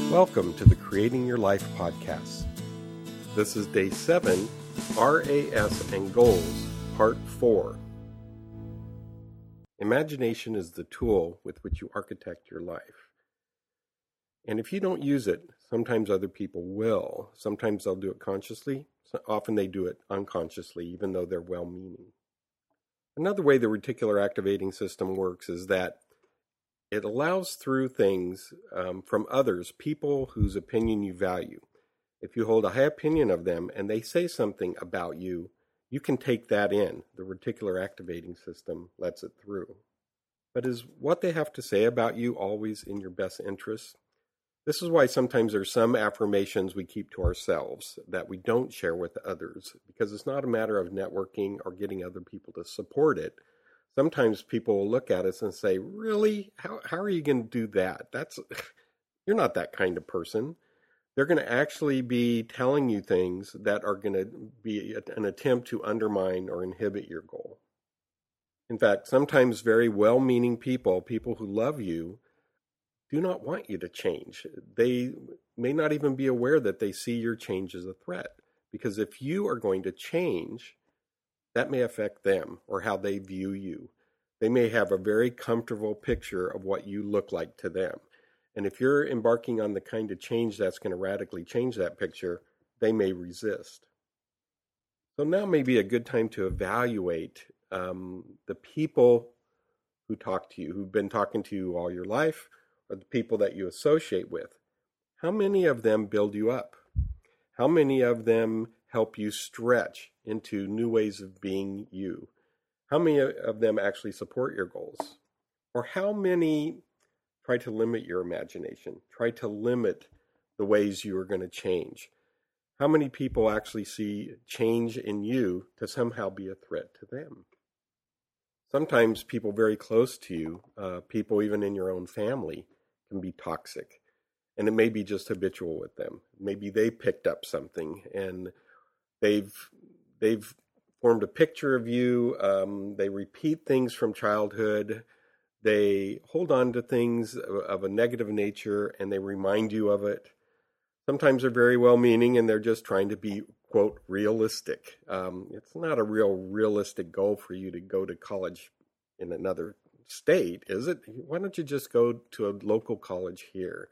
Welcome to the Creating Your Life podcast. This is day 7, RAS and Goals, part 4. Imagination is the tool with which you architect your life. And if you don't use it, sometimes other people will. Sometimes they'll do it consciously. Often they do it unconsciously, even though they're well-meaning. Another way the reticular activating system works is that it allows through things from others, people whose opinion you value. If you hold a high opinion of them and they say something about you, you can take that in. The reticular activating system lets it through. But is what they have to say about you always in your best interest? This is why sometimes there's some affirmations we keep to ourselves that we don't share with others, because it's not a matter of networking or getting other people to support it. Sometimes people will look at us and say, really? How are you going to do that? You're not that kind of person. They're going to actually be telling you things that are going to be an attempt to undermine or inhibit your goal. In fact, sometimes very well-meaning people who love you, do not want you to change. They may not even be aware that they see your change as a threat. Because if you are going to change, that may affect them or how they view you. They may have a very comfortable picture of what you look like to them. And if you're embarking on the kind of change that's going to radically change that picture, they may resist. So now may be a good time to evaluate the people who talk to you, who've been talking to you all your life, or the people that you associate with. How many of them build you up? How many of them help you stretch into new ways of being you? How many of them actually support your goals? Or how many try to limit your imagination, try to limit the ways you are going to change? How many people actually see change in you to somehow be a threat to them? Sometimes people very close to you, people even in your own family, can be toxic. And it may be just habitual with them. Maybe they picked up something and they've formed a picture of you. They repeat things from childhood. They hold on to things of a negative nature and they remind you of it. Sometimes they're very well-meaning and they're just trying to be, quote, realistic. It's not a realistic goal for you to go to college in another state, is it? Why don't you just go to a local college here?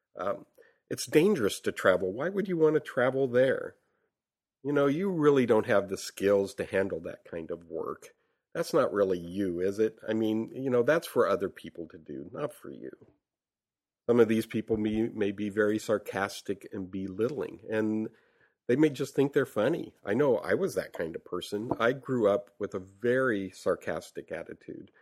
It's dangerous to travel. Why would you want to travel there? You know, you really don't have the skills to handle that kind of work. That's not really you, is it? I mean, that's for other people to do, not for you. Some of these people may be very sarcastic and belittling, and they may just think they're funny. I know I was that kind of person. I grew up with a very sarcastic attitude.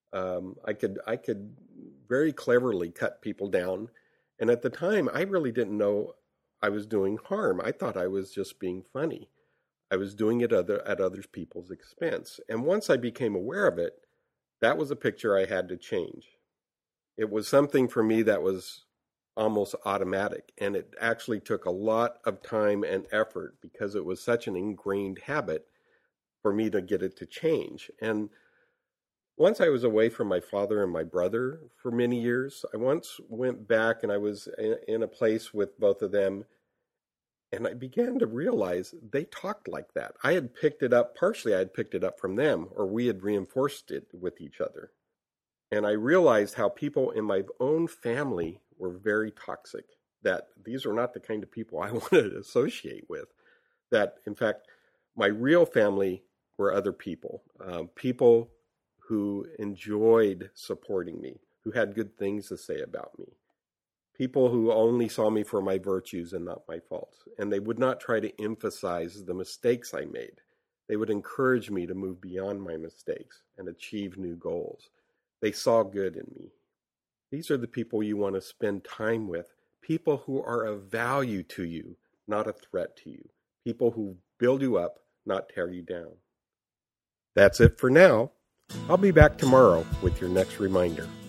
I could very cleverly cut people down. And at the time, I really didn't know I was doing harm. I thought I was just being funny. I was doing it at other people's expense. And once I became aware of it, that was a picture I had to change. It was something for me that was almost automatic. And it actually took a lot of time and effort because it was such an ingrained habit for me to get it to change. And once I was away from my father and my brother for many years, I once went back and I was in a place with both of them, and I began to realize they talked like that. I had picked it up from them, or we had reinforced it with each other. And I realized how people in my own family were very toxic, that these are not the kind of people I wanted to associate with. That, in fact, my real family were other people, people who enjoyed supporting me, who had good things to say about me. People who only saw me for my virtues and not my faults. And they would not try to emphasize the mistakes I made. They would encourage me to move beyond my mistakes and achieve new goals. They saw good in me. These are the people you want to spend time with. People who are of value to you, not a threat to you. People who build you up, not tear you down. That's it for now. I'll be back tomorrow with your next reminder.